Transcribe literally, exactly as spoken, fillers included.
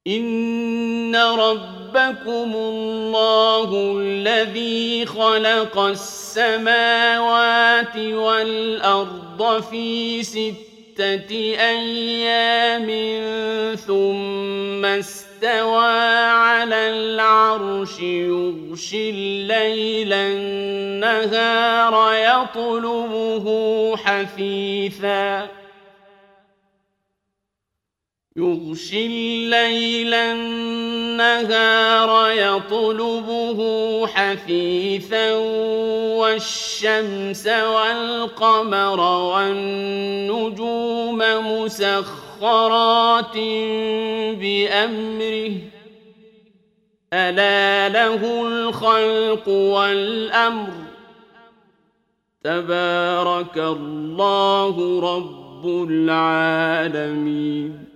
إن ربكم الله الذي خلق السماوات والأرض في ستة أيام ثم استوى على العرش يغشي الليل النهار يطلبه حثيثا يغشي الليل النهار يطلبه حثيثا والشمس والقمر والنجوم مسخرات بأمره ألا له الخلق والأمر تبارك الله رب العالمين.